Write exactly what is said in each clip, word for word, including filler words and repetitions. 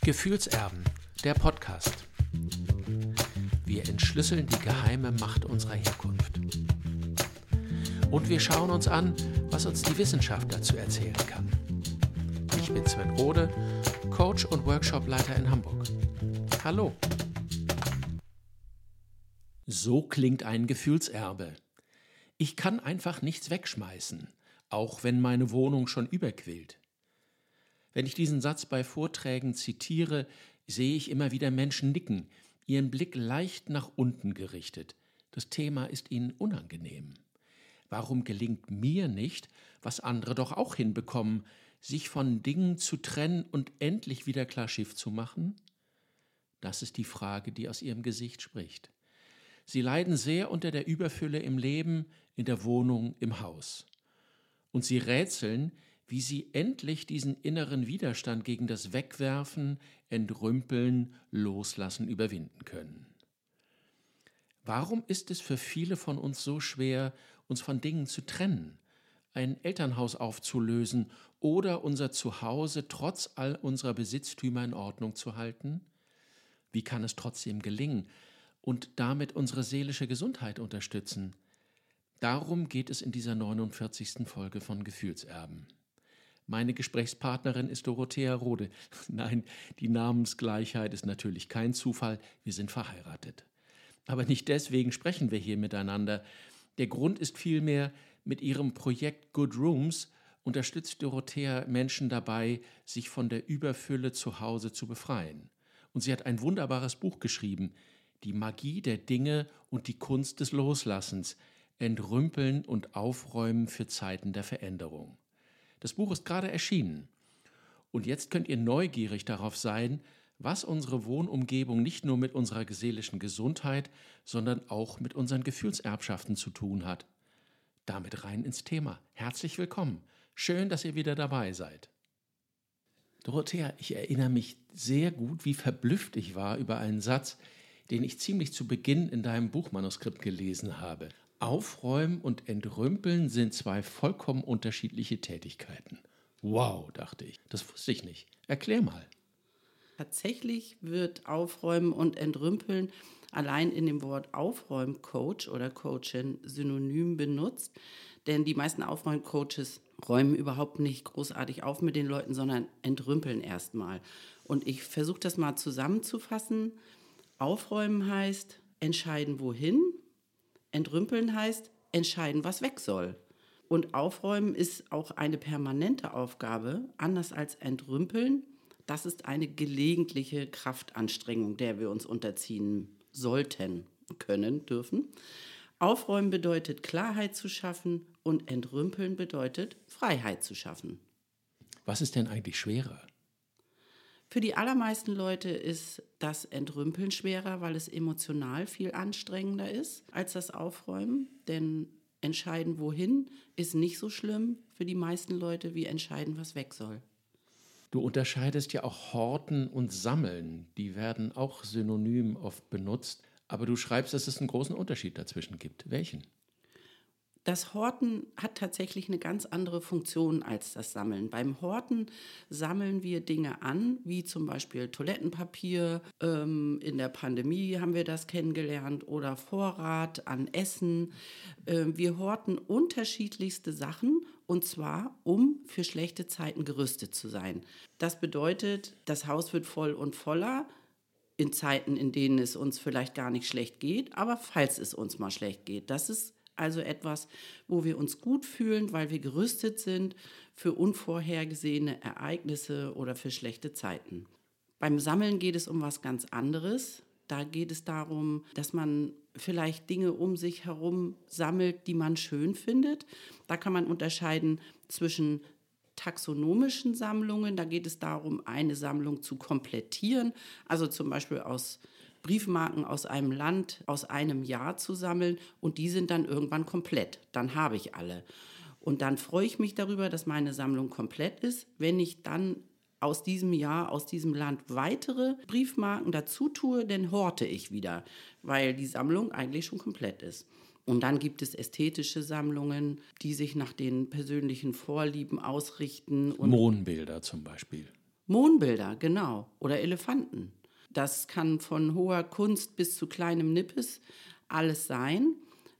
Gefühlserben, der Podcast. Wir entschlüsseln die geheime Macht unserer Herkunft. Und wir schauen uns an, was uns die Wissenschaft dazu erzählen kann. Ich bin Sven Rode, Coach und Workshopleiter in Hamburg. Hallo. So klingt ein Gefühlserbe. Ich kann einfach nichts wegschmeißen, auch wenn meine Wohnung schon überquillt. Wenn ich diesen Satz bei Vorträgen zitiere, sehe ich immer wieder Menschen nicken, ihren Blick leicht nach unten gerichtet. Das Thema ist ihnen unangenehm. Warum gelingt mir nicht, was andere doch auch hinbekommen, sich von Dingen zu trennen und endlich wieder klar Schiff zu machen? Das ist die Frage, die aus ihrem Gesicht spricht. Sie leiden sehr unter der Überfülle im Leben, in der Wohnung, im Haus. Und sie rätseln, wie sie endlich diesen inneren Widerstand gegen das Wegwerfen, Entrümpeln, Loslassen überwinden können. Warum ist es für viele von uns so schwer, uns von Dingen zu trennen, ein Elternhaus aufzulösen oder unser Zuhause trotz all unserer Besitztümer in Ordnung zu halten? Wie kann es trotzdem gelingen und damit unsere seelische Gesundheit unterstützen? Darum geht es in dieser neunundvierzigsten Folge von Gefühlserben. Meine Gesprächspartnerin ist Dorothea Rode. Nein, die Namensgleichheit ist natürlich kein Zufall, wir sind verheiratet. Aber nicht deswegen sprechen wir hier miteinander. Der Grund ist vielmehr, mit ihrem Projekt Good Rooms unterstützt Dorothea Menschen dabei, sich von der Überfülle zu Hause zu befreien. Und sie hat ein wunderbares Buch geschrieben, Die Magie der Dinge und die Kunst des Loslassens, Entrümpeln und Aufräumen für Zeiten der Veränderung. Das Buch ist gerade erschienen. Und jetzt könnt ihr neugierig darauf sein, was unsere Wohnumgebung nicht nur mit unserer seelischen Gesundheit, sondern auch mit unseren Gefühlserbschaften zu tun hat. Damit rein ins Thema. Herzlich willkommen. Schön, dass ihr wieder dabei seid. Dorothea, ich erinnere mich sehr gut, wie verblüfft ich war über einen Satz, den ich ziemlich zu Beginn in deinem Buchmanuskript gelesen habe. Aufräumen und Entrümpeln sind zwei vollkommen unterschiedliche Tätigkeiten. Wow, dachte ich. Das wusste ich nicht. Erklär mal. Tatsächlich wird Aufräumen und Entrümpeln allein in dem Wort Aufräumcoach oder Coachin synonym benutzt. Denn die meisten Aufräumcoaches räumen überhaupt nicht großartig auf mit den Leuten, sondern entrümpeln erstmal. Und ich versuche das mal zusammenzufassen. Aufräumen heißt entscheiden, wohin. Entrümpeln heißt entscheiden, was weg soll. Und Aufräumen ist auch eine permanente Aufgabe, anders als Entrümpeln. Das ist eine gelegentliche Kraftanstrengung, der wir uns unterziehen sollten, können, dürfen. Aufräumen bedeutet Klarheit zu schaffen und Entrümpeln bedeutet Freiheit zu schaffen. Was ist denn eigentlich schwerer? Für die allermeisten Leute ist das Entrümpeln schwerer, weil es emotional viel anstrengender ist als das Aufräumen. Denn entscheiden, wohin, ist nicht so schlimm für die meisten Leute wie entscheiden, was weg soll. Du unterscheidest ja auch Horten und Sammeln. Die werden auch synonym oft benutzt. Aber du schreibst, dass es einen großen Unterschied dazwischen gibt. Welchen? Das Horten hat tatsächlich eine ganz andere Funktion als das Sammeln. Beim Horten sammeln wir Dinge an, wie zum Beispiel Toilettenpapier. Ähm, in der Pandemie haben wir das kennengelernt oder Vorrat an Essen. Ähm, wir horten unterschiedlichste Sachen und zwar, um für schlechte Zeiten gerüstet zu sein. Das bedeutet, das Haus wird voll und voller in Zeiten, in denen es uns vielleicht gar nicht schlecht geht, aber falls es uns mal schlecht geht. Das ist also etwas, wo wir uns gut fühlen, weil wir gerüstet sind für unvorhergesehene Ereignisse oder für schlechte Zeiten. Beim Sammeln geht es um was ganz anderes. Da geht es darum, dass man vielleicht Dinge um sich herum sammelt, die man schön findet. Da kann man unterscheiden zwischen taxonomischen Sammlungen. Da geht es darum, eine Sammlung zu komplettieren, also zum Beispiel aus Briefmarken aus einem Land, aus einem Jahr zu sammeln und die sind dann irgendwann komplett. Dann habe ich alle. Und dann freue ich mich darüber, dass meine Sammlung komplett ist. Wenn ich dann aus diesem Jahr, aus diesem Land weitere Briefmarken dazu tue, dann horte ich wieder, weil die Sammlung eigentlich schon komplett ist. Und dann gibt es ästhetische Sammlungen, die sich nach den persönlichen Vorlieben ausrichten. Und Mondbilder zum Beispiel. Mondbilder, genau. Oder Elefanten. Das kann von hoher Kunst bis zu kleinem Nippes alles sein.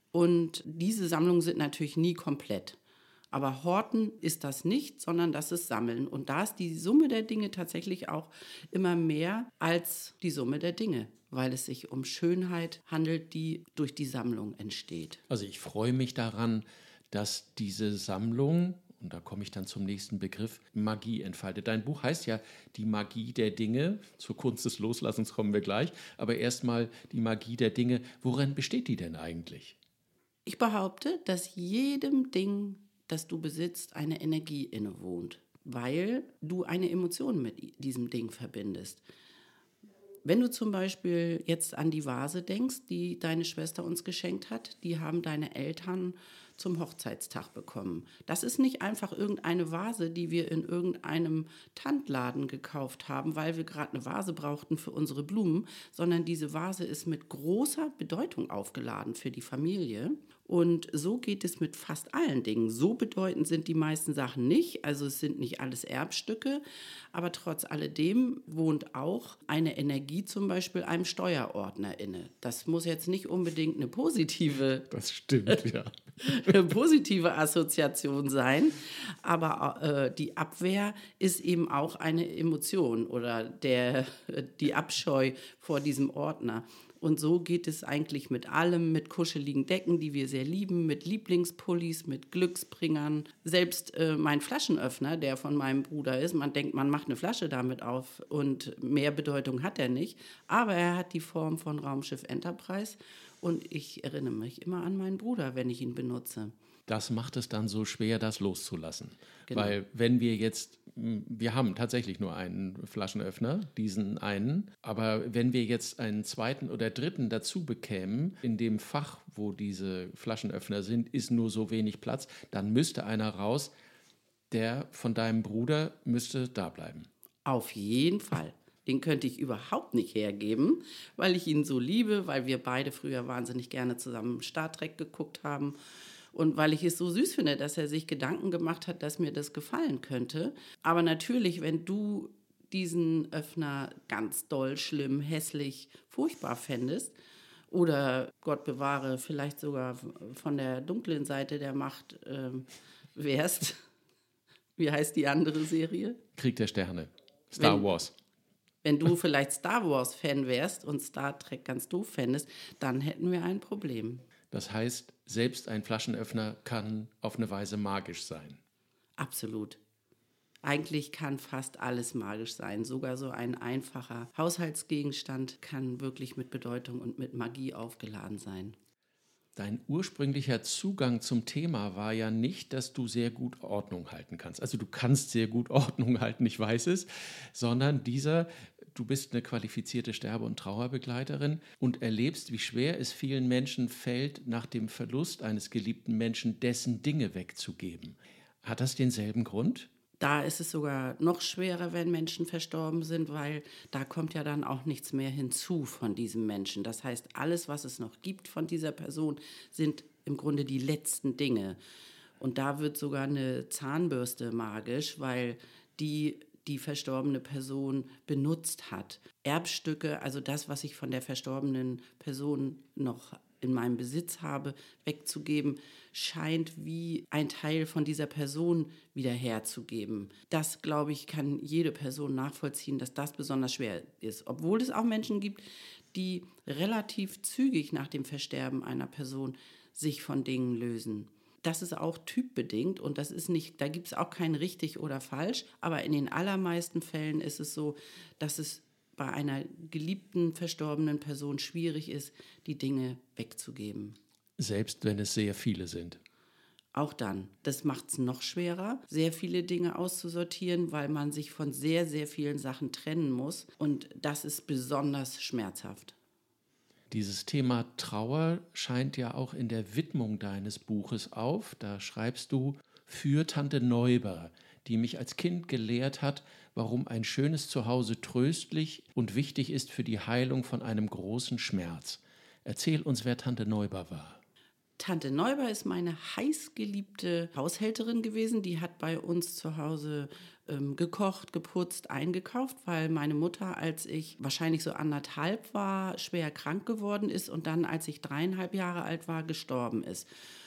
Und diese Sammlungen sind natürlich nie komplett. Aber Horten ist das nicht, sondern das ist Sammeln. Und da ist die Summe der Dinge tatsächlich auch immer mehr als die Summe der Dinge, weil es sich um Schönheit handelt, die durch die Sammlung entsteht. Also ich freue mich daran, dass diese Sammlung, und da komme ich dann zum nächsten Begriff, Magie entfaltet. Dein Buch heißt ja Die Magie der Dinge. Zur Kunst des Loslassens kommen wir gleich. Aber erstmal die Magie der Dinge. Worin besteht die denn eigentlich? Ich behaupte, dass jedem Ding, das du besitzt, eine Energie innewohnt, weil du eine Emotion mit diesem Ding verbindest. Wenn du zum Beispiel jetzt an die Vase denkst, die deine Schwester uns geschenkt hat, die haben deine Eltern zum Hochzeitstag bekommen. Das ist nicht einfach irgendeine Vase, die wir in irgendeinem Tandladen gekauft haben, weil wir gerade eine Vase brauchten für unsere Blumen, sondern diese Vase ist mit großer Bedeutung aufgeladen für die Familie. Und so geht es mit fast allen Dingen. So bedeutend sind die meisten Sachen nicht, also es sind nicht alles Erbstücke, aber trotz alledem wohnt auch eine Energie zum Beispiel einem Steuerordner inne. Das muss jetzt nicht unbedingt eine positive, Das stimmt, ja. eine positive Assoziation sein, aber äh, die Abwehr ist eben auch eine Emotion oder der, die Abscheu vor diesem Ordner. Und so geht es eigentlich mit allem, mit kuscheligen Decken, die wir sehr lieben, mit Lieblingspullis, mit Glücksbringern. Selbst äh, mein Flaschenöffner, der von meinem Bruder ist, man denkt, man macht eine Flasche damit auf und mehr Bedeutung hat er nicht. Aber er hat die Form von Raumschiff Enterprise und ich erinnere mich immer an meinen Bruder, wenn ich ihn benutze. Das macht es dann so schwer, das loszulassen. Genau. Weil wenn wir jetzt, wir haben tatsächlich nur einen Flaschenöffner, diesen einen, aber wenn wir jetzt einen zweiten oder dritten dazu bekämen, in dem Fach, wo diese Flaschenöffner sind, ist nur so wenig Platz, dann müsste einer raus, der von deinem Bruder müsste da bleiben. Auf jeden Fall. Den könnte ich überhaupt nicht hergeben, weil ich ihn so liebe, weil wir beide früher wahnsinnig gerne zusammen Star Trek geguckt haben. Und weil ich es so süß finde, dass er sich Gedanken gemacht hat, dass mir das gefallen könnte. Aber natürlich, wenn du diesen Öffner ganz doll, schlimm, hässlich, furchtbar fändest oder, Gott bewahre, vielleicht sogar von der dunklen Seite der Macht ähm, wärst, wie heißt die andere Serie? Krieg der Sterne, Star Wenn- Wars. Wenn du vielleicht Star Wars-Fan wärst und Star Trek ganz doof fändest, dann hätten wir ein Problem. Das heißt, selbst ein Flaschenöffner kann auf eine Weise magisch sein. Absolut. Eigentlich kann fast alles magisch sein. Sogar so ein einfacher Haushaltsgegenstand kann wirklich mit Bedeutung und mit Magie aufgeladen sein. Dein ursprünglicher Zugang zum Thema war ja nicht, dass du sehr gut Ordnung halten kannst. Also du kannst sehr gut Ordnung halten, ich weiß es, sondern dieser, du bist eine qualifizierte Sterbe- und Trauerbegleiterin und erlebst, wie schwer es vielen Menschen fällt, nach dem Verlust eines geliebten Menschen dessen Dinge wegzugeben. Hat das denselben Grund? Da ist es sogar noch schwerer, wenn Menschen verstorben sind, weil da kommt ja dann auch nichts mehr hinzu von diesem Menschen. Das heißt, alles, was es noch gibt von dieser Person, sind im Grunde die letzten Dinge. Und da wird sogar eine Zahnbürste magisch, weil die die verstorbene Person benutzt hat. Erbstücke, also das, was ich von der verstorbenen Person noch in meinem Besitz habe, wegzugeben, scheint wie ein Teil von dieser Person wieder herzugeben. Das, glaube ich, kann jede Person nachvollziehen, dass das besonders schwer ist. Obwohl es auch Menschen gibt, die relativ zügig nach dem Versterben einer Person sich von Dingen lösen. Das ist auch typbedingt und das ist nicht, da gibt es auch kein richtig oder falsch, aber in den allermeisten Fällen ist es so, dass es bei einer geliebten, verstorbenen Person schwierig ist, die Dinge wegzugeben. Selbst wenn es sehr viele sind. Auch dann. Das macht es noch schwerer, sehr viele Dinge auszusortieren, weil man sich von sehr, sehr vielen Sachen trennen muss. Und das ist besonders schmerzhaft. Dieses Thema Trauer scheint ja auch in der Widmung deines Buches auf. Da schreibst du, für Tante Neuber, die mich als Kind gelehrt hat, warum ein schönes Zuhause tröstlich und wichtig ist für die Heilung von einem großen Schmerz. Erzähl uns, wer Tante Neuber war. Tante Neuber ist meine heißgeliebte Haushälterin gewesen. Die hat bei uns zu Hause ähm, gekocht, geputzt, eingekauft, weil meine Mutter, als ich wahrscheinlich so anderthalb war, schwer krank geworden ist und dann, als ich dreieinhalb Jahre alt war, gestorben ist.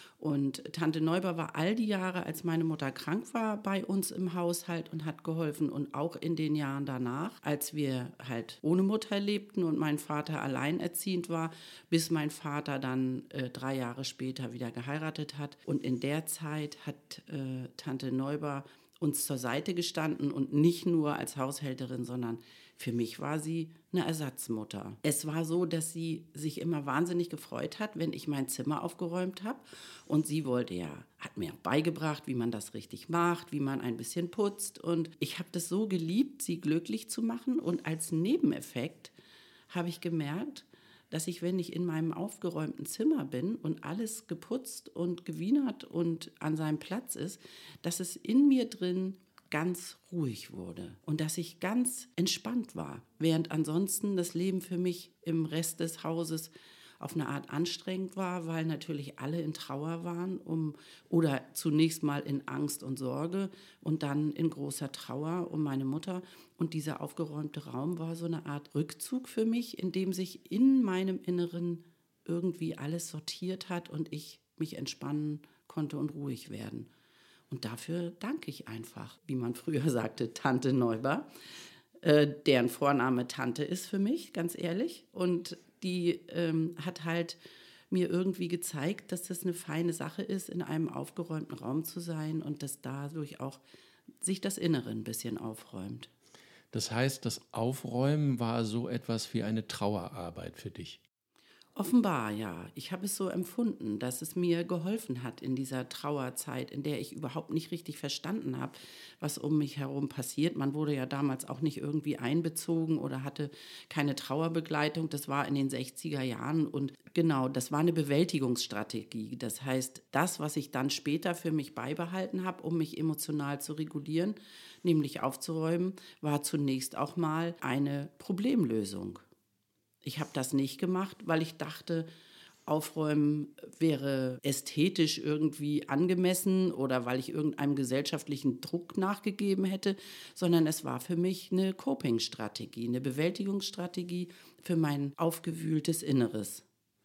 Und Tante Neuber war all die Jahre, als meine Mutter krank war, bei uns im Haushalt und hat geholfen. Und auch in den Jahren danach, als wir halt ohne Mutter lebten und mein Vater alleinerziehend war, bis mein Vater dann äh, drei Jahre später wieder geheiratet hat. Und in der Zeit hat äh, Tante Neuber uns zur Seite gestanden und nicht nur als Haushälterin, sondern für mich war sie eine Ersatzmutter. Es war so, dass sie sich immer wahnsinnig gefreut hat, wenn ich mein Zimmer aufgeräumt habe. Und sie wollte ja, hat mir auch beigebracht, wie man das richtig macht, wie man ein bisschen putzt. Und ich habe das so geliebt, sie glücklich zu machen. Und als Nebeneffekt habe ich gemerkt, dass ich, wenn ich in meinem aufgeräumten Zimmer bin und alles geputzt und gewienert und an seinem Platz ist, dass es in mir drin ganz ruhig wurde und dass ich ganz entspannt war, während ansonsten das Leben für mich im Rest des Hauses auf eine Art anstrengend war, weil natürlich alle in Trauer waren um, oder zunächst mal in Angst und Sorge und dann in großer Trauer um meine Mutter. Und dieser aufgeräumte Raum war so eine Art Rückzug für mich, in dem sich in meinem Inneren irgendwie alles sortiert hat und ich mich entspannen konnte und ruhig werden. Und dafür danke ich einfach, wie man früher sagte, Tante Neuber, äh, deren Vorname Tante ist für mich, ganz ehrlich. Und die ähm, hat halt mir irgendwie gezeigt, dass das eine feine Sache ist, in einem aufgeräumten Raum zu sein und dass dadurch auch sich das Innere ein bisschen aufräumt. Das heißt, das Aufräumen war so etwas wie eine Trauerarbeit für dich. Offenbar, ja. Ich habe es so empfunden, dass es mir geholfen hat in dieser Trauerzeit, in der ich überhaupt nicht richtig verstanden habe, was um mich herum passiert. Man wurde ja damals auch nicht irgendwie einbezogen oder hatte keine Trauerbegleitung. Das war in den sechziger Jahren und genau, das war eine Bewältigungsstrategie. Das heißt, das, was ich dann später für mich beibehalten habe, um mich emotional zu regulieren, nämlich aufzuräumen, war zunächst auch mal eine Problemlösung. Ich habe das nicht gemacht, weil ich dachte, Aufräumen wäre ästhetisch irgendwie angemessen oder weil ich irgendeinem gesellschaftlichen Druck nachgegeben hätte, sondern es war für mich eine Coping-Strategie, eine Bewältigungsstrategie für mein aufgewühltes Inneres.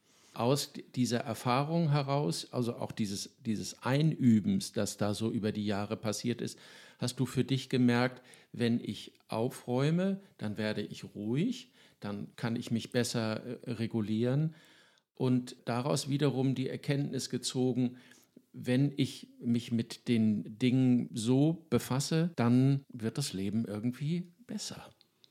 Aus dieser Erfahrung heraus, also auch dieses, dieses Einübens, das da so über die Jahre passiert ist, hast du für dich gemerkt, wenn ich aufräume, dann werde ich ruhig, dann kann ich mich besser äh, regulieren und daraus wiederum die Erkenntnis gezogen, wenn ich mich mit den Dingen so befasse, dann wird das Leben irgendwie besser.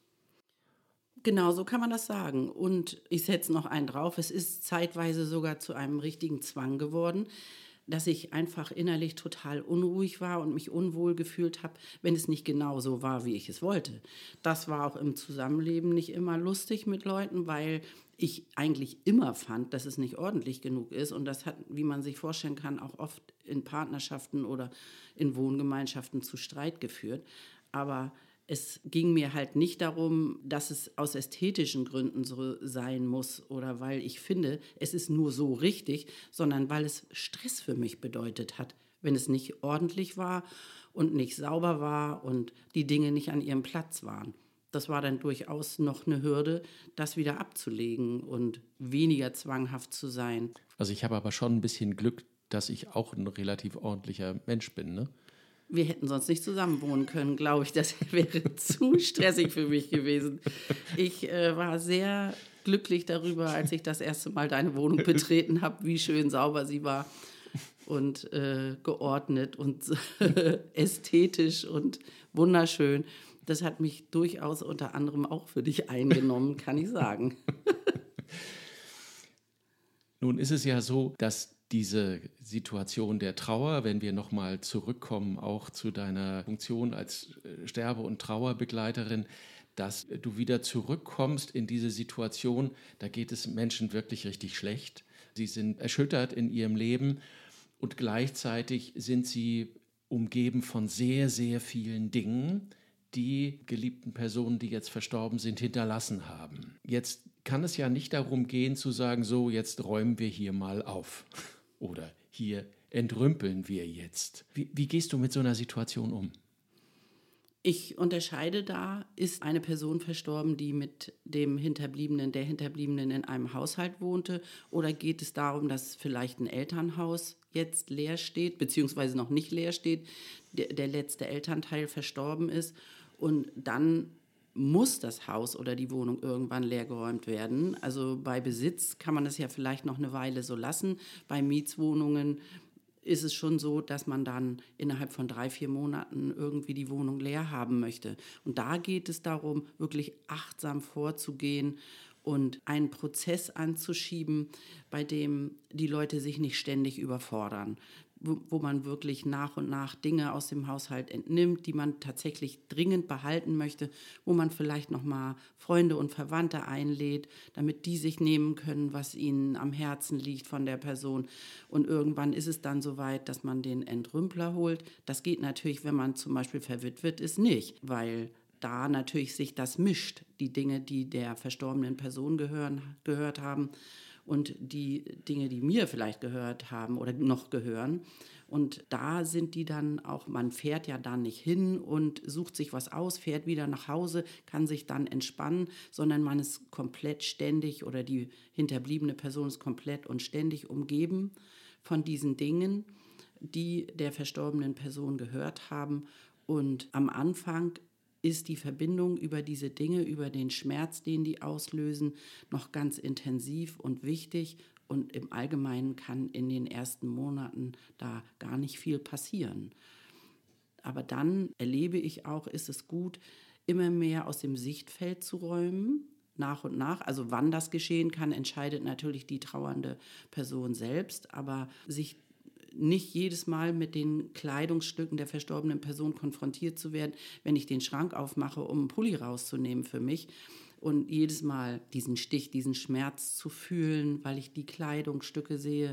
Genau, so kann man das sagen. Und ich setze noch einen drauf, es ist zeitweise sogar zu einem richtigen Zwang geworden, dass ich einfach innerlich total unruhig war und mich unwohl gefühlt habe, wenn es nicht genau so war, wie ich es wollte. Das war auch im Zusammenleben nicht immer lustig mit Leuten, weil ich eigentlich immer fand, dass es nicht ordentlich genug ist. Und das hat, wie man sich vorstellen kann, auch oft in Partnerschaften oder in Wohngemeinschaften zu Streit geführt. Aber es ging mir halt nicht darum, dass es aus ästhetischen Gründen so sein muss oder weil ich finde, es ist nur so richtig, sondern weil es Stress für mich bedeutet hat, wenn es nicht ordentlich war und nicht sauber war und die Dinge nicht an ihrem Platz waren. Das war dann durchaus noch eine Hürde, das wieder abzulegen und weniger zwanghaft zu sein. Also ich habe aber schon ein bisschen Glück, dass ich auch ein relativ ordentlicher Mensch bin, ne? Wir hätten sonst nicht zusammen wohnen können, glaube ich. Das wäre zu stressig für mich gewesen. Ich äh, war sehr glücklich darüber, als ich das erste Mal deine Wohnung betreten habe, wie schön sauber sie war und äh, geordnet und ästhetisch und wunderschön. Das hat mich durchaus unter anderem auch für dich eingenommen, kann ich sagen. Nun ist es ja so, dass diese Situation der Trauer, wenn wir nochmal zurückkommen, auch zu deiner Funktion als Sterbe- und Trauerbegleiterin, dass du wieder zurückkommst in diese Situation, da geht es Menschen wirklich richtig schlecht. Sie sind erschüttert in ihrem Leben und gleichzeitig sind sie umgeben von sehr, sehr vielen Dingen, die geliebten Personen, die jetzt verstorben sind, hinterlassen haben. Jetzt kann es ja nicht darum gehen zu sagen, so, jetzt räumen wir hier mal auf oder hier entrümpeln wir jetzt. Wie, wie gehst du mit so einer Situation um? Ich unterscheide da, ist eine Person verstorben, die mit dem Hinterbliebenen, der Hinterbliebenen in einem Haushalt wohnte, oder geht es darum, dass vielleicht ein Elternhaus jetzt leer steht, beziehungsweise noch nicht leer steht, der, der letzte Elternteil verstorben ist und dann muss das Haus oder die Wohnung irgendwann leergeräumt werden. Also bei Besitz kann man das ja vielleicht noch eine Weile so lassen, bei Mietswohnungen ist es schon so, dass man dann innerhalb von drei, vier Monaten irgendwie die Wohnung leer haben möchte. Und da geht es darum, wirklich achtsam vorzugehen und einen Prozess anzuschieben, bei dem die Leute sich nicht ständig überfordern, wo, wo man wirklich nach und nach Dinge aus dem Haushalt entnimmt, die man tatsächlich dringend behalten möchte, wo man vielleicht nochmal Freunde und Verwandte einlädt, damit die sich nehmen können, was ihnen am Herzen liegt von der Person. Und irgendwann ist es dann soweit, dass man den Entrümpler holt. Das geht natürlich, wenn man zum Beispiel verwitwet ist, nicht, weil da natürlich sich das mischt, die Dinge, die der verstorbenen Person gehören, gehört haben und die Dinge, die mir vielleicht gehört haben oder noch gehören. Und da sind die dann auch, man fährt ja dann nicht hin und sucht sich was aus, fährt wieder nach Hause, kann sich dann entspannen, sondern man ist komplett ständig oder die hinterbliebene Person ist komplett und ständig umgeben von diesen Dingen, die der verstorbenen Person gehört haben. Und am Anfang ist die Verbindung über diese Dinge, über den Schmerz, den die auslösen, noch ganz intensiv und wichtig. Und im Allgemeinen kann in den ersten Monaten da gar nicht viel passieren. Aber dann erlebe ich auch, ist es gut, immer mehr aus dem Sichtfeld zu räumen, nach und nach. Also wann das geschehen kann, entscheidet natürlich die trauernde Person selbst, aber sich nicht jedes Mal mit den Kleidungsstücken der verstorbenen Person konfrontiert zu werden, wenn ich den Schrank aufmache, um einen Pulli rauszunehmen für mich. Und jedes Mal diesen Stich, diesen Schmerz zu fühlen, weil ich die Kleidungsstücke sehe,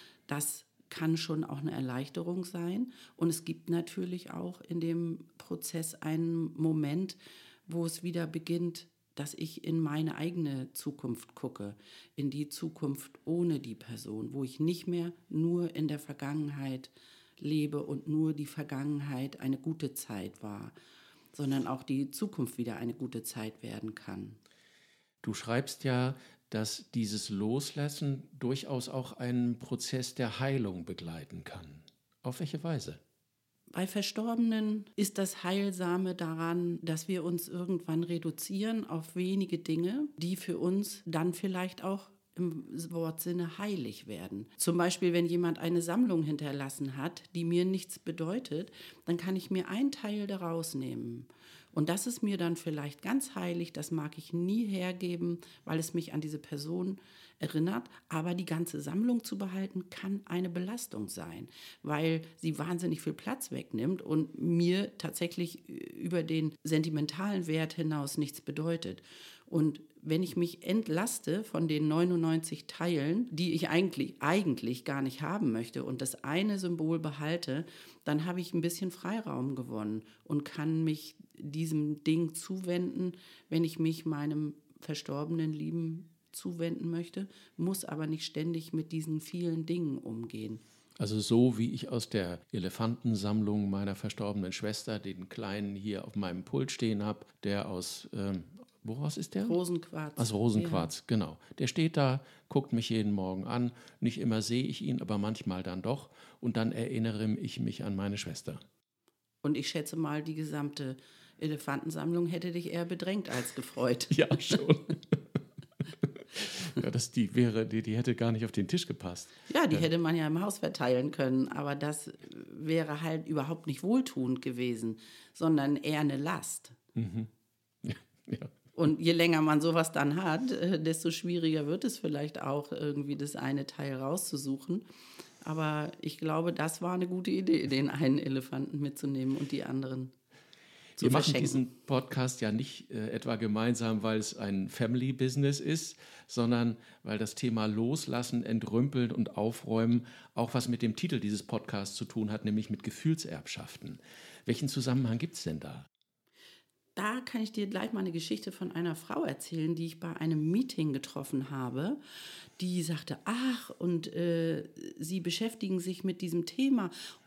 das kann schon auch eine Erleichterung sein. Und es gibt natürlich auch in dem Prozess einen Moment, wo es wieder beginnt, dass ich in meine eigene Zukunft gucke, in die Zukunft ohne die Person, wo ich nicht mehr nur in der Vergangenheit lebe und nur die Vergangenheit eine gute Zeit war, sondern auch die Zukunft wieder eine gute Zeit werden kann. Du schreibst ja, dass dieses Loslassen durchaus auch einen Prozess der Heilung begleiten kann. Auf welche Weise? Bei Verstorbenen ist das Heilsame daran, dass wir uns irgendwann reduzieren auf wenige Dinge, die für uns dann vielleicht auch im Wortsinne heilig werden. Zum Beispiel, wenn jemand eine Sammlung hinterlassen hat, die mir nichts bedeutet, dann kann ich mir einen Teil daraus nehmen. Und das ist mir dann vielleicht ganz heilig, das mag ich nie hergeben, weil es mich an diese Person erinnert. Aber die ganze Sammlung zu behalten, kann eine Belastung sein, weil sie wahnsinnig viel Platz wegnimmt und mir tatsächlich über den sentimentalen Wert hinaus nichts bedeutet. Und wenn ich mich entlaste von den neunundneunzig Teilen, die ich eigentlich, eigentlich gar nicht haben möchte und das eine Symbol behalte, dann habe ich ein bisschen Freiraum gewonnen und kann mich diesem Ding zuwenden, wenn ich mich meinem verstorbenen Lieben zuwenden möchte, muss aber nicht ständig mit diesen vielen Dingen umgehen. Also so wie ich aus der Elefantensammlung meiner verstorbenen Schwester den kleinen hier auf meinem Pult stehen habe, der aus, ähm, woraus ist der? Rosenquarz. Aus Rosenquarz, ja. Genau. Der steht da, guckt mich jeden Morgen an. Nicht immer sehe ich ihn, aber manchmal dann doch. Und dann erinnere ich mich an meine Schwester. Und ich schätze mal, die gesamte Elefantensammlung hätte dich eher bedrängt als gefreut. Ja, schon. Ja, das, die, wäre, die, die hätte gar nicht auf den Tisch gepasst. Ja, die ja. hätte man ja im Haus verteilen können, aber das wäre halt überhaupt nicht wohltuend gewesen, sondern eher eine Last. Mhm. Ja, ja. Und je länger man sowas dann hat, desto schwieriger wird es vielleicht auch, irgendwie das eine Teil rauszusuchen. Aber ich glaube, das war eine gute Idee, den einen Elefanten mitzunehmen und die anderen zu Wir verschenken. machen diesen Podcast ja nicht äh, etwa gemeinsam, weil es ein Family-Business ist, sondern weil das Thema Loslassen, Entrümpeln und Aufräumen auch was mit dem Titel dieses Podcasts zu tun hat, nämlich mit Gefühlserbschaften. Welchen Zusammenhang gibt es denn da? Da kann ich dir gleich mal eine Geschichte von einer Frau erzählen, die ich bei einem Meeting getroffen habe. Die sagte, ach, und äh, Sie beschäftigen sich mit diesem Thema.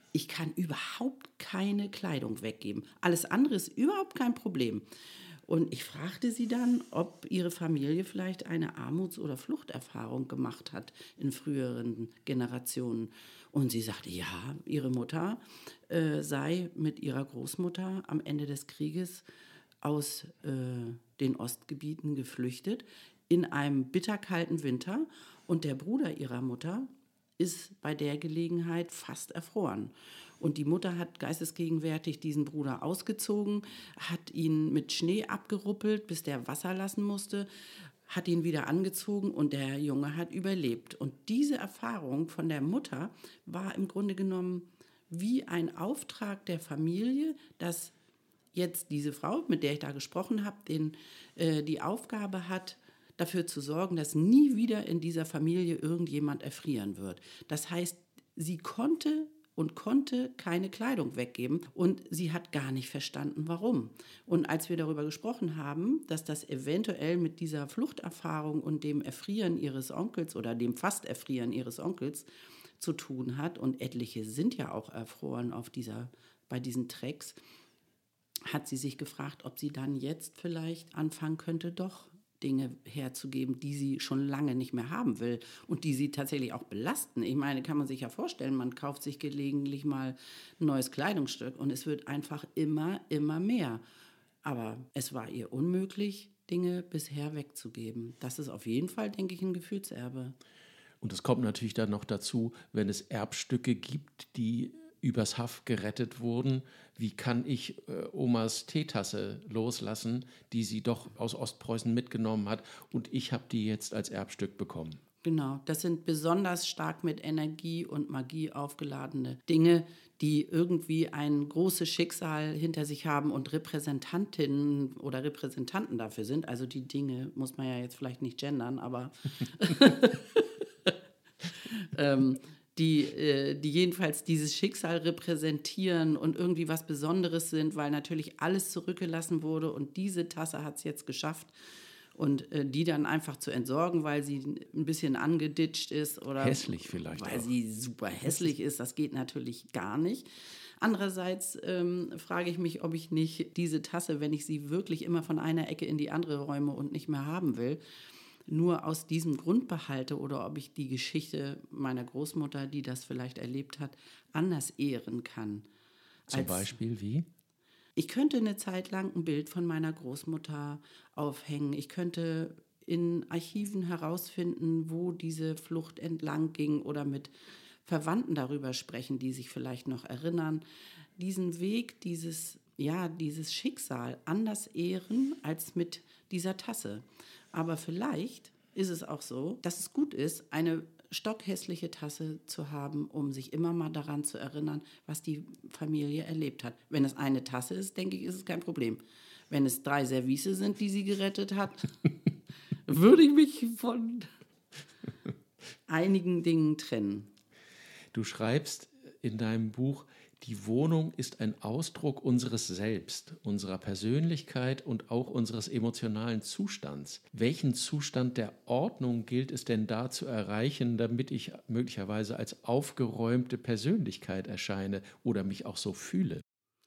ich kann überhaupt keine Kleidung weggeben. Alles andere ist überhaupt kein Problem. Und ich fragte sie dann, ob ihre Familie vielleicht eine Armuts- oder Fluchterfahrung gemacht hat in früheren Generationen. Und sie sagte, ja, ihre Mutter äh, sei mit ihrer Großmutter am Ende des Krieges aus äh, den Ostgebieten geflüchtet in einem bitterkalten Winter. Und der Bruder ihrer Mutter ist bei der Gelegenheit fast erfroren. Und die Mutter hat geistesgegenwärtig diesen Bruder ausgezogen, hat ihn mit Schnee abgeruppelt, bis der Wasser lassen musste, hat ihn wieder angezogen und der Junge hat überlebt. Und diese Erfahrung von der Mutter war im Grunde genommen wie ein Auftrag der Familie, dass jetzt diese Frau, mit der ich da gesprochen habe, den, äh, die Aufgabe hat, dafür zu sorgen, dass nie wieder in dieser Familie irgendjemand erfrieren wird. Das heißt, sie konnte und konnte keine Kleidung weggeben und sie hat gar nicht verstanden, warum. Und als wir darüber gesprochen haben, dass das eventuell mit dieser Fluchterfahrung und dem Erfrieren ihres Onkels oder dem Fasterfrieren ihres Onkels zu tun hat, und etliche sind ja auch erfroren auf dieser, bei diesen Treks, hat sie sich gefragt, ob sie dann jetzt vielleicht anfangen könnte, doch Dinge herzugeben, die sie schon lange nicht mehr haben will und die sie tatsächlich auch belasten. Ich meine, kann man sich ja vorstellen, man kauft sich gelegentlich mal ein neues Kleidungsstück und es wird einfach immer, immer mehr. Aber es war ihr unmöglich, Dinge bisher wegzugeben. Das ist auf jeden Fall, denke ich, ein Gefühlserbe. Und es kommt natürlich dann noch dazu, wenn es Erbstücke gibt, die übers Haff gerettet wurden. Wie kann ich äh, Omas Teetasse loslassen, die sie doch aus Ostpreußen mitgenommen hat und ich habe die jetzt als Erbstück bekommen? Genau, das sind besonders stark mit Energie und Magie aufgeladene Dinge, die irgendwie ein großes Schicksal hinter sich haben und Repräsentantinnen oder Repräsentanten dafür sind. Also die Dinge muss man ja jetzt vielleicht nicht gendern, aber ähm, die, äh, die jedenfalls dieses Schicksal repräsentieren und irgendwie was Besonderes sind, weil natürlich alles zurückgelassen wurde und diese Tasse hat es jetzt geschafft. Und äh, die dann einfach zu entsorgen, weil sie ein bisschen angeditscht ist oder hässlich vielleicht weil auch. sie super hässlich ist, das geht natürlich gar nicht. Andererseits ähm, frage ich mich, ob ich nicht diese Tasse, wenn ich sie wirklich immer von einer Ecke in die andere räume und nicht mehr haben will, nur aus diesem Grund behalte oder ob ich die Geschichte meiner Großmutter, die das vielleicht erlebt hat, anders ehren kann. Zum Als Beispiel wie? Ich könnte eine Zeit lang ein Bild von meiner Großmutter aufhängen. Ich könnte in Archiven herausfinden, wo diese Flucht entlang ging oder mit Verwandten darüber sprechen, die sich vielleicht noch erinnern. Diesen Weg, dieses, ja, dieses Schicksal anders ehren als mit dieser Tasse. Aber vielleicht ist es auch so, dass es gut ist, eine stockhässliche Tasse zu haben, um sich immer mal daran zu erinnern, was die Familie erlebt hat. Wenn es eine Tasse ist, denke ich, ist es kein Problem. Wenn es drei Service sind, die sie gerettet hat, würde ich mich von einigen Dingen trennen. Du schreibst in deinem Buch, die Wohnung ist ein Ausdruck unseres Selbst, unserer Persönlichkeit und auch unseres emotionalen Zustands. Welchen Zustand der Ordnung gilt es denn da zu erreichen, damit ich möglicherweise als aufgeräumte Persönlichkeit erscheine oder mich auch so fühle?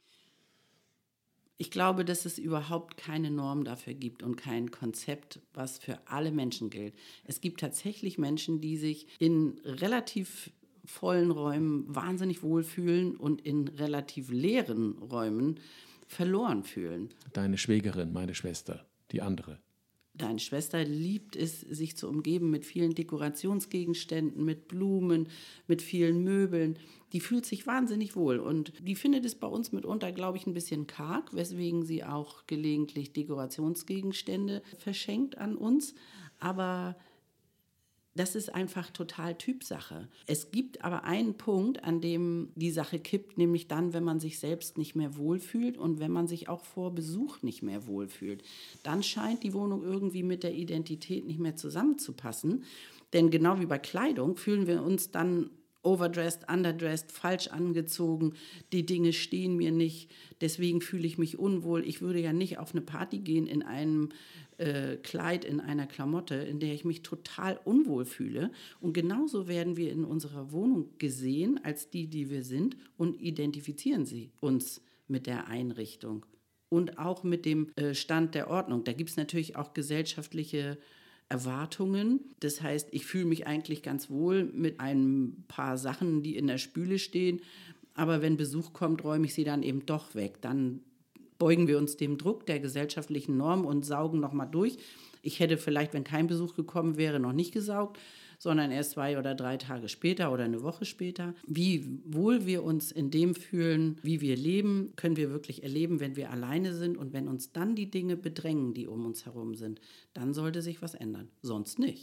Ich glaube, dass es überhaupt keine Norm dafür gibt und kein Konzept, was für alle Menschen gilt. Es gibt tatsächlich Menschen, die sich in relativ vollen Räumen wahnsinnig wohlfühlen und in relativ leeren Räumen verloren fühlen. Deine Schwägerin, meine Schwester, die andere. Deine Schwester liebt es, sich zu umgeben mit vielen Dekorationsgegenständen, mit Blumen, mit vielen Möbeln. Die fühlt sich wahnsinnig wohl und die findet es bei uns mitunter, glaube ich, ein bisschen karg, weswegen sie auch gelegentlich Dekorationsgegenstände verschenkt an uns. Aber das ist einfach total Typsache. Es gibt aber einen Punkt, an dem die Sache kippt, nämlich dann, wenn man sich selbst nicht mehr wohlfühlt und wenn man sich auch vor Besuch nicht mehr wohlfühlt. Dann scheint die Wohnung irgendwie mit der Identität nicht mehr zusammenzupassen. Denn genau wie bei Kleidung fühlen wir uns dann overdressed, underdressed, falsch angezogen, die Dinge stehen mir nicht, deswegen fühle ich mich unwohl. Ich würde ja nicht auf eine Party gehen in einem äh, Kleid, in einer Klamotte, in der ich mich total unwohl fühle. Und genauso werden wir in unserer Wohnung gesehen als die, die wir sind, und identifizieren sie uns mit der Einrichtung und auch mit dem äh, Stand der Ordnung. Da gibt es natürlich auch gesellschaftliche Erwartungen. Das heißt, ich fühle mich eigentlich ganz wohl mit ein paar Sachen, die in der Spüle stehen. Aber wenn Besuch kommt, räume ich sie dann eben doch weg. Dann beugen wir uns dem Druck der gesellschaftlichen Norm und saugen nochmal durch. Ich hätte vielleicht, wenn kein Besuch gekommen wäre, noch nicht gesaugt, sondern erst zwei oder drei Tage später oder eine Woche später. Wie wohl wir uns in dem fühlen, wie wir leben, können wir wirklich erleben, wenn wir alleine sind. Und wenn uns dann die Dinge bedrängen, die um uns herum sind, dann sollte sich was ändern. Sonst nicht.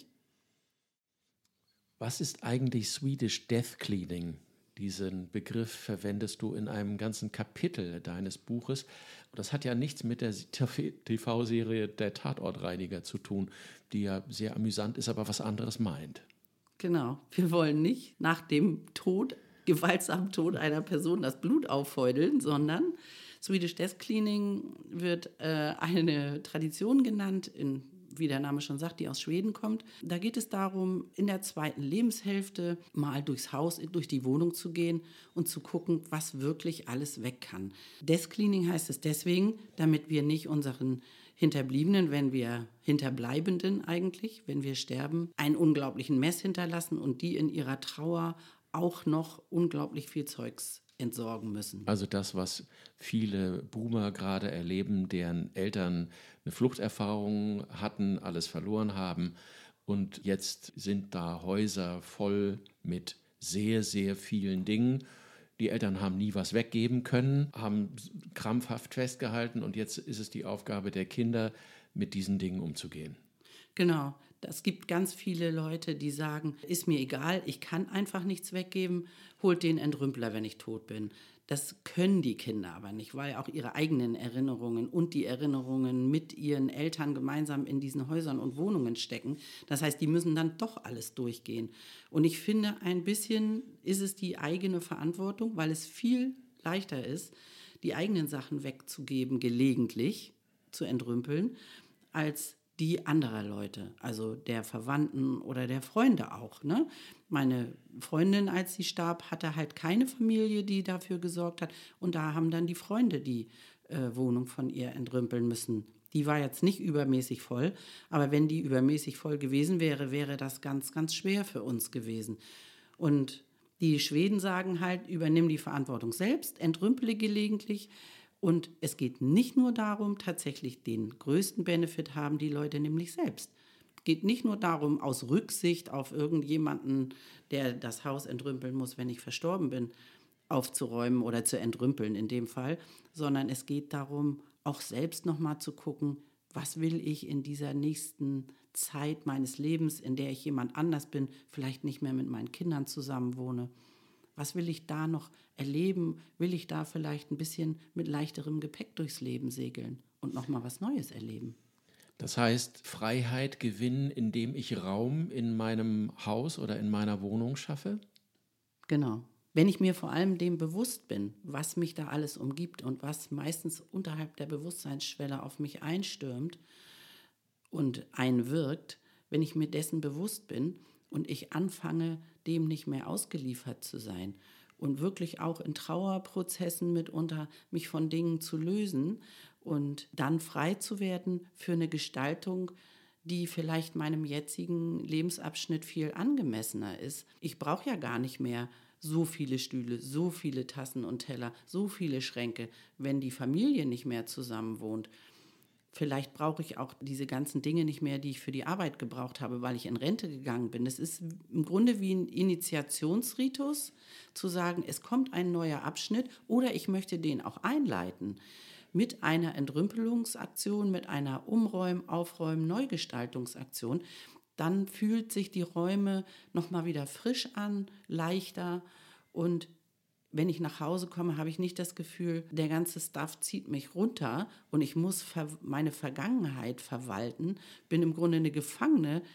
Was ist eigentlich Swedish Death Cleaning? Diesen Begriff verwendest du in einem ganzen Kapitel deines Buches. Und das hat ja nichts mit der T V-Serie Der Tatortreiniger zu tun, die ja sehr amüsant ist, aber was anderes meint. Genau. Wir wollen nicht nach dem Tod, gewaltsamen Tod einer Person das Blut auffeudeln, sondern Swedish Death Cleaning wird äh, eine Tradition genannt, in wie der Name schon sagt, die aus Schweden kommt. Da geht es darum, in der zweiten Lebenshälfte mal durchs Haus, durch die Wohnung zu gehen und zu gucken, was wirklich alles weg kann. Death Cleaning heißt es deswegen, damit wir nicht unseren Hinterbliebenen, wenn wir Hinterbleibenden eigentlich, wenn wir sterben, einen unglaublichen Mess hinterlassen und die in ihrer Trauer auch noch unglaublich viel Zeugs entsorgen müssen. Also das, was viele Boomer gerade erleben, deren Eltern eine Fluchterfahrung hatten, alles verloren haben und jetzt sind da Häuser voll mit sehr, sehr vielen Dingen. Die Eltern haben nie was weggeben können, haben krampfhaft festgehalten und jetzt ist es die Aufgabe der Kinder, mit diesen Dingen umzugehen. Genau. Es gibt ganz viele Leute, die sagen, ist mir egal, ich kann einfach nichts weggeben, holt den Entrümpler, wenn ich tot bin. Das können die Kinder aber nicht, weil auch ihre eigenen Erinnerungen und die Erinnerungen mit ihren Eltern gemeinsam in diesen Häusern und Wohnungen stecken. Das heißt, die müssen dann doch alles durchgehen. Und ich finde, ein bisschen ist es die eigene Verantwortung, weil es viel leichter ist, die eigenen Sachen wegzugeben, gelegentlich zu entrümpeln, als die anderer Leute, also der Verwandten oder der Freunde auch. Ne? Meine Freundin, als sie starb, hatte halt keine Familie, die dafür gesorgt hat. Und da haben dann die Freunde die äh, Wohnung von ihr entrümpeln müssen. Die war jetzt nicht übermäßig voll, aber wenn die übermäßig voll gewesen wäre, wäre das ganz, ganz schwer für uns gewesen. Und die Schweden sagen halt, übernimm die Verantwortung selbst, entrümpele gelegentlich. Und es geht nicht nur darum, tatsächlich den größten Benefit haben die Leute nämlich selbst. Es geht nicht nur darum, aus Rücksicht auf irgendjemanden, der das Haus entrümpeln muss, wenn ich verstorben bin, aufzuräumen oder zu entrümpeln in dem Fall, sondern es geht darum, auch selbst nochmal zu gucken, was will ich in dieser nächsten Zeit meines Lebens, in der ich jemand anders bin, vielleicht nicht mehr mit meinen Kindern zusammenwohne. Was will ich da noch erleben? Will ich da vielleicht ein bisschen mit leichterem Gepäck durchs Leben segeln und nochmal was Neues erleben? Das heißt, Freiheit gewinnen, indem ich Raum in meinem Haus oder in meiner Wohnung schaffe? Genau. Wenn ich mir vor allem dem bewusst bin, was mich da alles umgibt und was meistens unterhalb der Bewusstseinsschwelle auf mich einstürmt und einwirkt, wenn ich mir dessen bewusst bin und ich anfange, dem nicht mehr ausgeliefert zu sein und wirklich auch in Trauerprozessen mitunter mich von Dingen zu lösen und dann frei zu werden für eine Gestaltung, die vielleicht meinem jetzigen Lebensabschnitt viel angemessener ist. Ich brauche ja gar nicht mehr so viele Stühle, so viele Tassen und Teller, so viele Schränke, wenn die Familie nicht mehr zusammen wohnt. Vielleicht brauche ich auch diese ganzen Dinge nicht mehr, die ich für die Arbeit gebraucht habe, weil ich in Rente gegangen bin. Es ist im Grunde wie ein Initiationsritus, zu sagen, es kommt ein neuer Abschnitt oder ich möchte den auch einleiten mit einer Entrümpelungsaktion, mit einer Umräum-, Aufräum-, Neugestaltungsaktion. Dann fühlt sich die Räume nochmal wieder frisch an, leichter und wenn ich nach Hause komme, habe ich nicht das Gefühl, der ganze Stuff zieht mich runter und ich muss ver- meine Vergangenheit verwalten, bin im Grunde eine Gefangene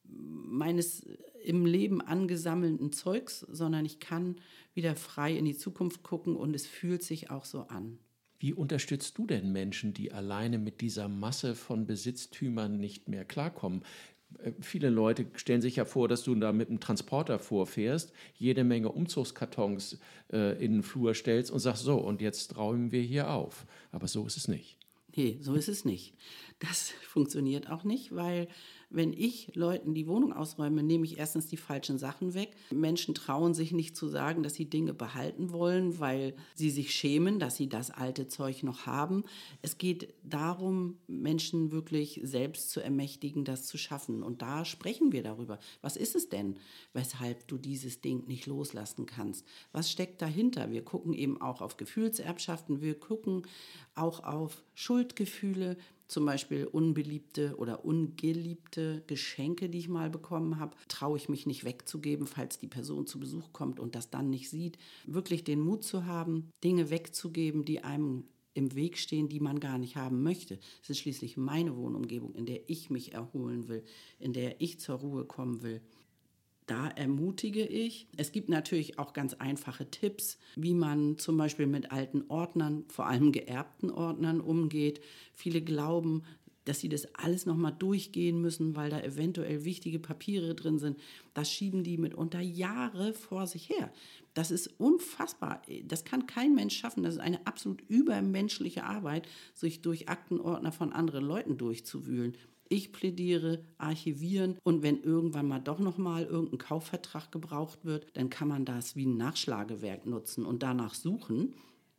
meines im Leben angesammelten Zeugs, sondern ich kann wieder frei in die Zukunft gucken und es fühlt sich auch so an. Wie unterstützt du denn Menschen, die alleine mit dieser Masse von Besitztümern nicht mehr klarkommen? Äh, Viele Leute stellen sich ja vor, dass du da mit einem Transporter vorfährst, jede Menge Umzugskartons äh, in den Flur stellst und sagst, so, und jetzt räumen wir hier auf. Aber so ist es nicht. Nee, so ist es nicht. Das funktioniert auch nicht, weil wenn ich Leuten die Wohnung ausräume, nehme ich erstens die falschen Sachen weg. Menschen trauen sich nicht zu sagen, dass sie Dinge behalten wollen, weil sie sich schämen, dass sie das alte Zeug noch haben. Es geht darum, Menschen wirklich selbst zu ermächtigen, das zu schaffen. Und da sprechen wir darüber. Was ist es denn, weshalb du dieses Ding nicht loslassen kannst? Was steckt dahinter? Wir gucken eben auch auf Gefühlserbschaften, wir gucken auch auf Schuldgefühle, zum Beispiel unbeliebte oder ungeliebte Geschenke, die ich mal bekommen habe, traue ich mich nicht wegzugeben, falls die Person zu Besuch kommt und das dann nicht sieht. Wirklich den Mut zu haben, Dinge wegzugeben, die einem im Weg stehen, die man gar nicht haben möchte. Es ist schließlich meine Wohnumgebung, in der ich mich erholen will, in der ich zur Ruhe kommen will. Da ermutige ich. Es gibt natürlich auch ganz einfache Tipps, wie man zum Beispiel mit alten Ordnern, vor allem geerbten Ordnern, umgeht. Viele glauben, dass sie das alles nochmal durchgehen müssen, weil da eventuell wichtige Papiere drin sind. Das schieben die mitunter Jahre vor sich her. Das ist unfassbar. Das kann kein Mensch schaffen. Das ist eine absolut übermenschliche Arbeit, sich durch Aktenordner von anderen Leuten durchzuwühlen. Ich plädiere, archivieren und wenn irgendwann mal doch nochmal irgendein Kaufvertrag gebraucht wird, dann kann man das wie ein Nachschlagewerk nutzen und danach suchen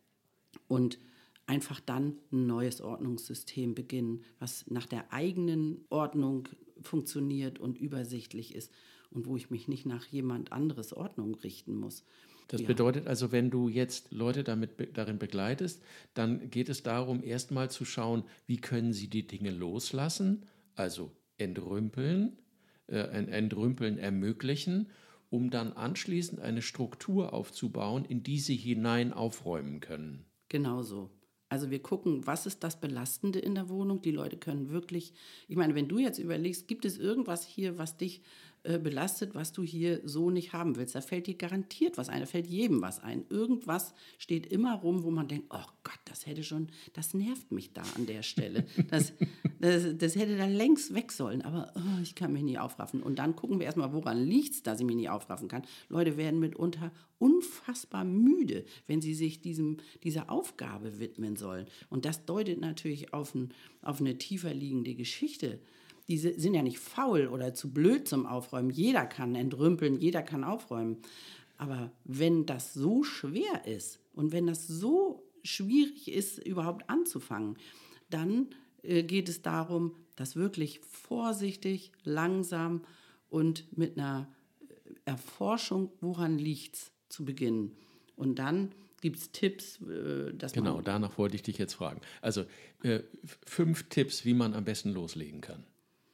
und einfach dann ein neues Ordnungssystem beginnen, was nach der eigenen Ordnung funktioniert und übersichtlich ist und wo ich mich nicht nach jemand anderes Ordnung richten muss. Das Ja. bedeutet also, wenn du jetzt Leute damit be- darin begleitest, dann geht es darum, erstmal zu schauen, wie können sie die Dinge loslassen, also entrümpeln, äh, ein Entrümpeln ermöglichen, um dann anschließend eine Struktur aufzubauen, in die sie hinein aufräumen können. Genau so. Also wir gucken, was ist das Belastende in der Wohnung. Die Leute können wirklich, ich meine, wenn du jetzt überlegst, gibt es irgendwas hier, was dich äh, belastet, was du hier so nicht haben willst, da fällt dir garantiert was ein, da fällt jedem was ein. Irgendwas steht immer rum, wo man denkt, oh Gott, das hätte schon, das nervt mich da an der Stelle. Das, das, das hätte da längst weg sollen, aber oh, ich kann mich nie aufraffen. Und dann gucken wir erstmal, woran liegt es, dass ich mich nie aufraffen kann. Leute werden mitunter unfassbar müde, wenn sie sich diesem, dieser Aufgabe widmen sollen. Und das deutet natürlich auf, ein, auf eine tiefer liegende Geschichte. Die sind ja nicht faul oder zu blöd zum Aufräumen. Jeder kann entrümpeln, jeder kann aufräumen. Aber wenn das so schwer ist und wenn das so schwierig ist, überhaupt anzufangen, dann äh, geht es darum, das wirklich vorsichtig, langsam und mit einer Erforschung, woran liegt es, zu beginnen. Und dann gibt es Tipps, äh, dass Genau, man... danach wollte ich dich jetzt fragen. Also äh, fünf Tipps, wie man am besten loslegen kann.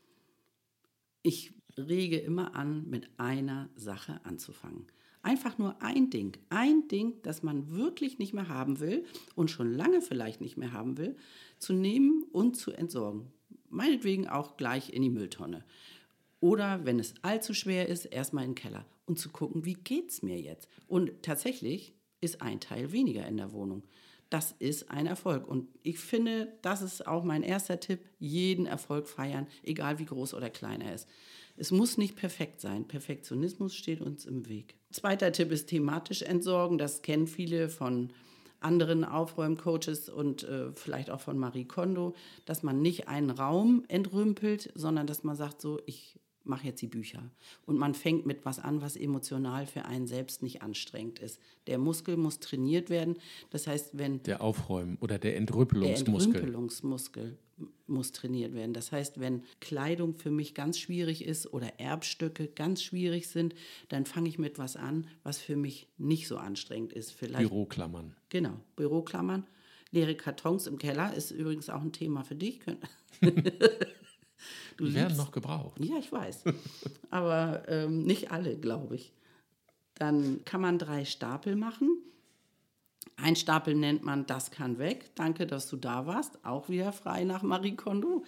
Ich rege immer an, mit einer Sache anzufangen. Einfach nur ein Ding. Ein Ding, das man wirklich nicht mehr haben will und schon lange vielleicht nicht mehr haben will, zu nehmen und zu entsorgen. Meinetwegen auch gleich in die Mülltonne. Oder wenn es allzu schwer ist, erstmal in den Keller und zu gucken, wie geht es mir jetzt? Und tatsächlich ist ein Teil weniger in der Wohnung. Das ist ein Erfolg. Und ich finde, das ist auch mein erster Tipp, jeden Erfolg feiern, egal wie groß oder klein er ist. Es muss nicht perfekt sein. Perfektionismus steht uns im Weg. Zweiter Tipp ist thematisch entsorgen. Das kennen viele von anderen Aufräumcoaches und äh, vielleicht auch von Marie Kondo, dass man nicht einen Raum entrümpelt, sondern dass man sagt, so, ich mache jetzt die Bücher. Und man fängt mit was an, was emotional für einen selbst nicht anstrengend ist. Der Muskel muss trainiert werden. Das heißt, wenn... Der Aufräumen- oder der Der Entrümpelungsmuskel. Entrümpelungsmuskel muss trainiert werden. Das heißt, wenn Kleidung für mich ganz schwierig ist oder Erbstücke ganz schwierig sind, dann fange ich mit was an, was für mich nicht so anstrengend ist. Vielleicht, Büroklammern. Genau, Büroklammern. Leere Kartons im Keller ist übrigens auch ein Thema für dich. Du Die werden liebst- noch gebraucht. Ja, ich weiß. Aber ähm, nicht alle, glaube ich. Dann kann man drei Stapel machen. Ein Stapel nennt man, das kann weg. Danke, dass du da warst. Auch wieder frei nach Marie Kondo.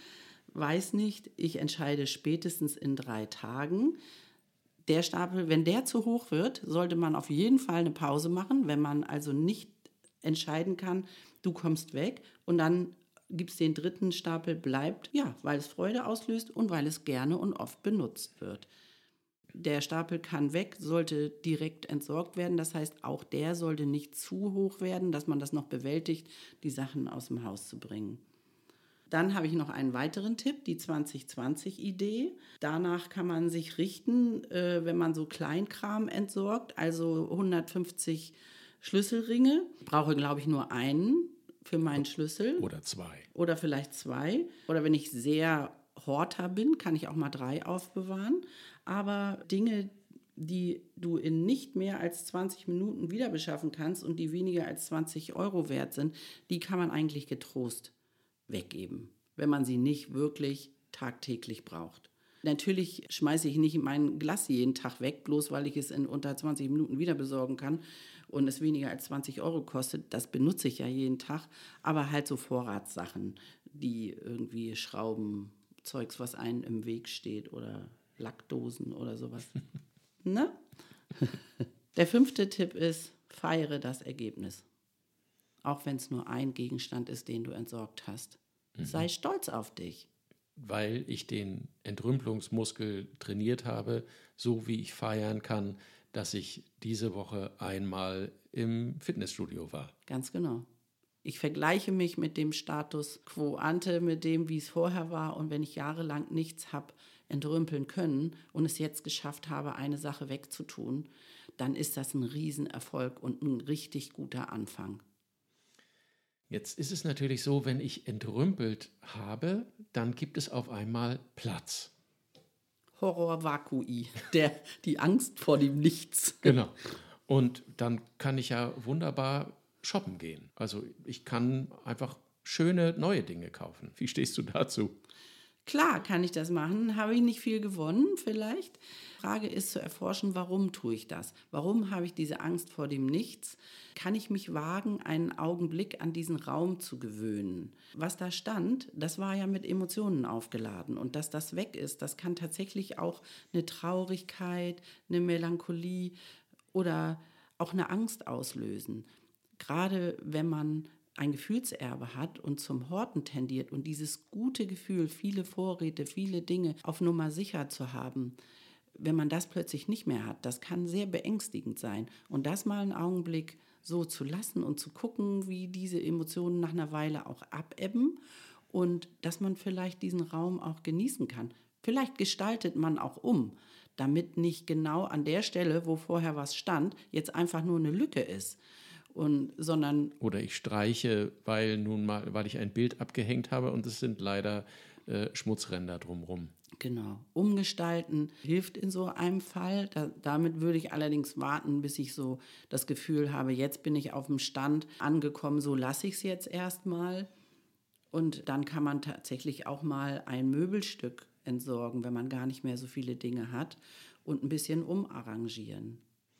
weiß nicht, ich entscheide spätestens in drei Tagen. Der Stapel, wenn der zu hoch wird, sollte man auf jeden Fall eine Pause machen, wenn man also nicht entscheiden kann, du kommst weg und dann gibt es den dritten Stapel, bleibt, ja, weil es Freude auslöst und weil es gerne und oft benutzt wird. Der Stapel kann weg, sollte direkt entsorgt werden. Das heißt, auch der sollte nicht zu hoch werden, dass man das noch bewältigt, die Sachen aus dem Haus zu bringen. Dann habe ich noch einen weiteren Tipp, die zwanzig zwanzig-Idee. Danach kann man sich richten, äh, wenn man so Kleinkram entsorgt, also hundertfünfzig Schlüsselringe. Ich brauche, glaube ich, nur einen für meinen Schlüssel. Oder zwei. Oder vielleicht zwei. Oder wenn ich sehr Horter bin, kann ich auch mal drei aufbewahren. Aber Dinge, die du in nicht mehr als zwanzig Minuten wieder beschaffen kannst und die weniger als zwanzig Euro wert sind, die kann man eigentlich getrost weggeben, wenn man sie nicht wirklich tagtäglich braucht. Natürlich schmeiße ich nicht mein Glas jeden Tag weg, bloß weil ich es in unter zwanzig Minuten wieder besorgen kann und es weniger als zwanzig Euro kostet. Das benutze ich ja jeden Tag, aber halt so Vorratssachen, die irgendwie Schrauben, Zeugs, was einem im Weg steht oder Lackdosen oder sowas. Ne? Der fünfte Tipp ist, feiere das Ergebnis. Auch wenn es nur ein Gegenstand ist, den du entsorgt hast. Mhm. Sei stolz auf dich. Weil ich den Entrümpelungsmuskel trainiert habe, so wie ich feiern kann, dass ich diese Woche einmal im Fitnessstudio war. Ganz genau. Ich vergleiche mich mit dem Status quo ante, mit dem, wie es vorher war. Und wenn ich jahrelang nichts habe entrümpeln können und es jetzt geschafft habe, eine Sache wegzutun, dann ist das ein Riesenerfolg und ein richtig guter Anfang. Jetzt ist es natürlich so, wenn ich entrümpelt habe, dann gibt es auf einmal Platz. Horror Vakui, der, die Angst vor dem Nichts. Genau. Und dann kann ich ja wunderbar shoppen gehen. Also ich kann einfach schöne neue Dinge kaufen. Wie stehst du dazu? Klar kann ich das machen, habe ich nicht viel gewonnen vielleicht. Die Frage ist zu erforschen, warum tue ich das? Warum habe ich diese Angst vor dem Nichts? Kann ich mich wagen, einen Augenblick an diesen Raum zu gewöhnen? Was da stand, das war ja mit Emotionen aufgeladen. Und dass das weg ist, das kann tatsächlich auch eine Traurigkeit, eine Melancholie oder auch eine Angst auslösen. Gerade wenn man ein Gefühlserbe hat und zum Horten tendiert und dieses gute Gefühl, viele Vorräte, viele Dinge auf Nummer sicher zu haben, wenn man das plötzlich nicht mehr hat, das kann sehr beängstigend sein. Und das mal einen Augenblick so zu lassen und zu gucken, wie diese Emotionen nach einer Weile auch abebben und dass man vielleicht diesen Raum auch genießen kann. Vielleicht gestaltet man auch um, damit nicht genau an der Stelle, wo vorher was stand, jetzt einfach nur eine Lücke ist. Und, sondern Oder ich streiche, weil nun mal, weil ich ein Bild abgehängt habe und es sind leider äh, Schmutzränder drumherum. Genau. Umgestalten hilft in so einem Fall. Da, damit würde ich allerdings warten, bis ich so das Gefühl habe, jetzt bin ich auf dem Stand angekommen, so lasse ich es jetzt erstmal. Und dann kann man tatsächlich auch mal ein Möbelstück entsorgen, wenn man gar nicht mehr so viele Dinge hat und ein bisschen umarrangieren.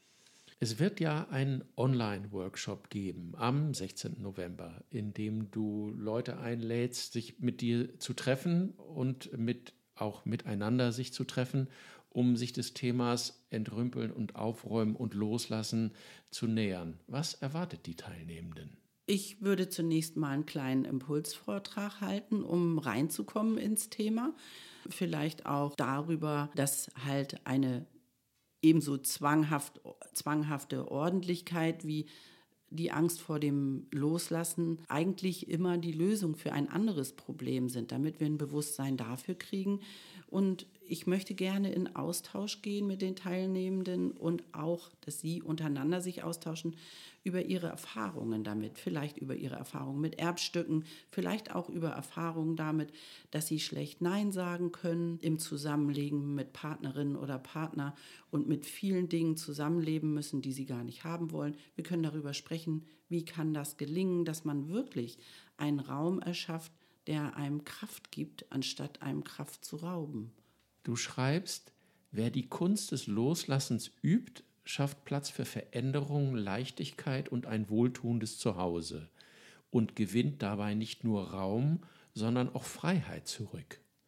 Es wird ja einen Online-Workshop geben am sechzehnten November, in dem du Leute einlädst, sich mit dir zu treffen und mit, auch miteinander sich zu treffen, um sich des Themas Entrümpeln und Aufräumen und Loslassen zu nähern. Was erwartet die Teilnehmenden? Ich würde zunächst mal einen kleinen Impulsvortrag halten, um reinzukommen ins Thema. Vielleicht auch darüber, dass halt eine ebenso zwanghaft, zwanghafte Ordentlichkeit wie die Angst vor dem Loslassen eigentlich immer die Lösung für ein anderes Problem sind, damit wir ein Bewusstsein dafür kriegen. Und ich möchte gerne in Austausch gehen mit den Teilnehmenden und auch, dass sie untereinander sich austauschen über ihre Erfahrungen damit, vielleicht über ihre Erfahrungen mit Erbstücken, vielleicht auch über Erfahrungen damit, dass sie schlecht Nein sagen können im Zusammenleben mit Partnerinnen oder Partner und mit vielen Dingen zusammenleben müssen, die sie gar nicht haben wollen. Wir können darüber sprechen, wie kann das gelingen, dass man wirklich einen Raum erschafft, der einem Kraft gibt, anstatt einem Kraft zu rauben. Du schreibst, wer die Kunst des Loslassens übt, schafft Platz für Veränderung, Leichtigkeit und ein wohltuendes Zuhause und gewinnt dabei nicht nur Raum, sondern auch Freiheit zurück.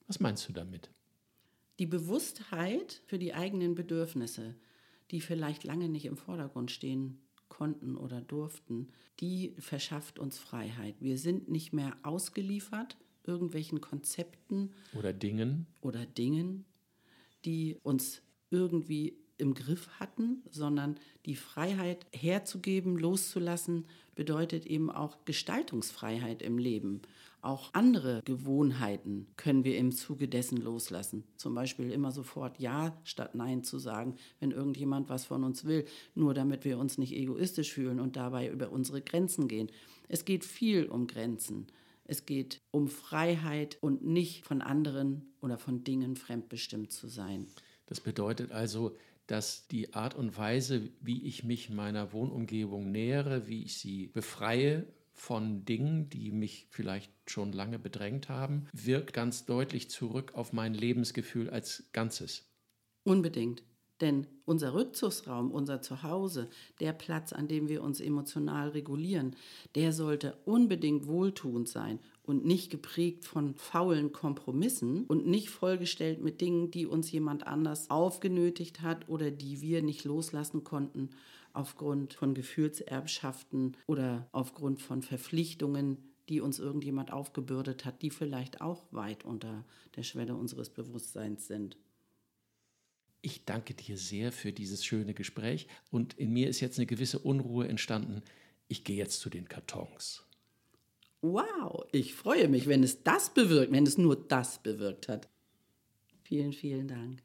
Was meinst du damit? Die Bewusstheit für die eigenen Bedürfnisse, die vielleicht lange nicht im Vordergrund stehen konnten oder durften, die verschafft uns Freiheit. Wir sind nicht mehr ausgeliefert irgendwelchen Konzepten Oder Dingen. oder Dingen, die uns irgendwie im Griff hatten, sondern die Freiheit herzugeben, loszulassen, bedeutet eben auch Gestaltungsfreiheit im Leben. Auch andere Gewohnheiten können wir im Zuge dessen loslassen. Zum Beispiel immer sofort Ja statt Nein zu sagen, wenn irgendjemand was von uns will, nur damit wir uns nicht egoistisch fühlen und dabei über unsere Grenzen gehen. Es geht viel um Grenzen. Es geht um Freiheit und nicht von anderen oder von Dingen fremdbestimmt zu sein. Das bedeutet also, dass die Art und Weise, wie ich mich meiner Wohnumgebung nähere, wie ich sie befreie von Dingen, die mich vielleicht schon lange bedrängt haben, wirkt ganz deutlich zurück auf mein Lebensgefühl als Ganzes. Unbedingt. Denn unser Rückzugsraum, unser Zuhause, der Platz, an dem wir uns emotional regulieren, der sollte unbedingt wohltuend sein und nicht geprägt von faulen Kompromissen und nicht vollgestellt mit Dingen, die uns jemand anders aufgenötigt hat oder die wir nicht loslassen konnten aufgrund von Gefühlserbschaften oder aufgrund von Verpflichtungen, die uns irgendjemand aufgebürdet hat, die vielleicht auch weit unter der Schwelle unseres Bewusstseins sind. Ich danke dir sehr für dieses schöne Gespräch und in mir ist jetzt eine gewisse Unruhe entstanden. Ich gehe jetzt zu den Kartons. Wow, ich freue mich, wenn es das bewirkt, wenn es nur das bewirkt hat. Vielen, vielen Dank.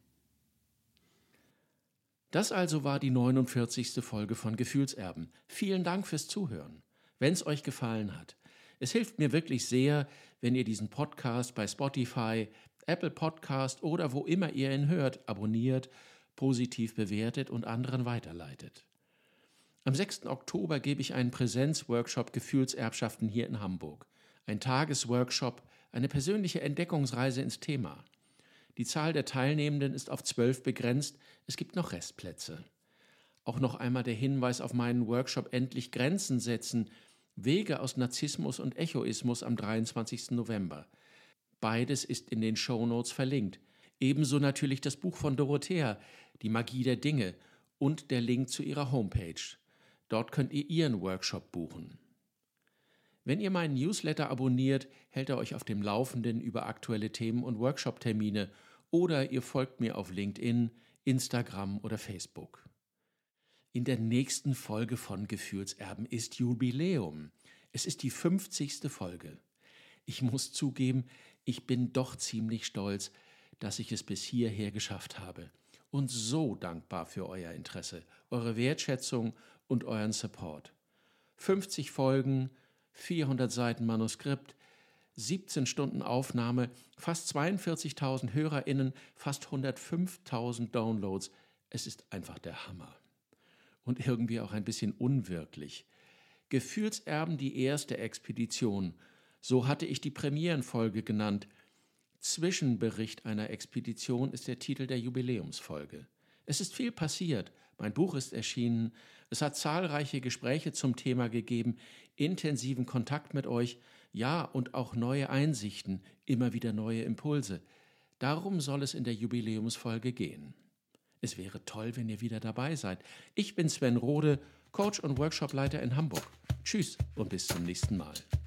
Das also war die neunundvierzigste Folge von Gefühlserben. Vielen Dank fürs Zuhören. Wenn es euch gefallen hat, es hilft mir wirklich sehr, wenn ihr diesen Podcast bei Spotify, Apple Podcast oder wo immer ihr ihn hört, abonniert, positiv bewertet und anderen weiterleitet. Am sechsten Oktober gebe ich einen Präsenzworkshop Gefühlserbschaften hier in Hamburg. Ein Tagesworkshop, eine persönliche Entdeckungsreise ins Thema. Die Zahl der Teilnehmenden ist auf zwölf begrenzt, es gibt noch Restplätze. Auch noch einmal der Hinweis auf meinen Workshop Endlich Grenzen setzen, Wege aus Narzissmus und Echoismus am dreiundzwanzigsten November. Beides ist in den Shownotes verlinkt. Ebenso natürlich das Buch von Dorothea, Die Magie der Dinge und der Link zu ihrer Homepage. Dort könnt ihr ihren Workshop buchen. Wenn ihr meinen Newsletter abonniert, hält er euch auf dem Laufenden über aktuelle Themen und Workshop-Termine oder ihr folgt mir auf LinkedIn, Instagram oder Facebook. In der nächsten Folge von Gefühlserben ist Jubiläum. Es ist die fünfzigste Folge. Ich muss zugeben, ich bin doch ziemlich stolz, dass ich es bis hierher geschafft habe. Und so dankbar für euer Interesse, eure Wertschätzung und euren Support. fünfzig Folgen, vierhundert Seiten Manuskript, siebzehn Stunden Aufnahme, fast zweiundvierzigtausend HörerInnen, fast hundertfünftausend Downloads. Es ist einfach der Hammer. Und irgendwie auch ein bisschen unwirklich. Gefühlserben die erste Expedition. So hatte ich die Premierenfolge genannt. Zwischenbericht einer Expedition ist der Titel der Jubiläumsfolge. Es ist viel passiert. Mein Buch ist erschienen. Es hat zahlreiche Gespräche zum Thema gegeben, intensiven Kontakt mit euch, ja und auch neue Einsichten, immer wieder neue Impulse. Darum soll es in der Jubiläumsfolge gehen. Es wäre toll, wenn ihr wieder dabei seid. Ich bin Sven Rode, Coach und Workshopleiter in Hamburg. Tschüss und bis zum nächsten Mal.